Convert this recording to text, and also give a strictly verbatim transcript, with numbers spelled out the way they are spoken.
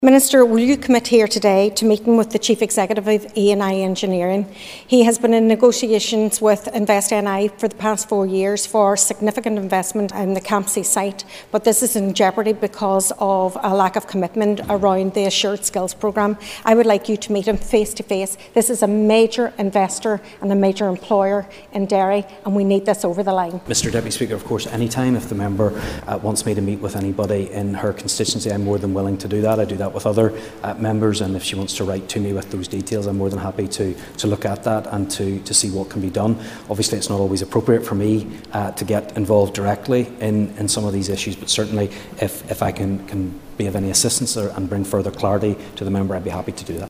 Minister, will you commit here today to meeting with the Chief Executive of E and I Engineering? He has been in negotiations with Invest N I for the past four years for significant investment in the Campsie site, but this is in jeopardy because of a lack of commitment around the Assured Skills programme. I would like you to meet him face to face. This is a major investor and a major employer in Derry, and we need this over the line. Mister Deputy Speaker, of course, any time if the member uh, wants me to meet with anybody in her constituency, I'm more than willing to do that. I do that with other uh, members, and if she wants to write to me with those details, I'm more than happy to, to look at that and to, to see what can be done. Obviously, it's not always appropriate for me uh, to get involved directly in, in some of these issues, but certainly if, if I can, can be of any assistance or, and bring further clarity to the member, I'd be happy to do that.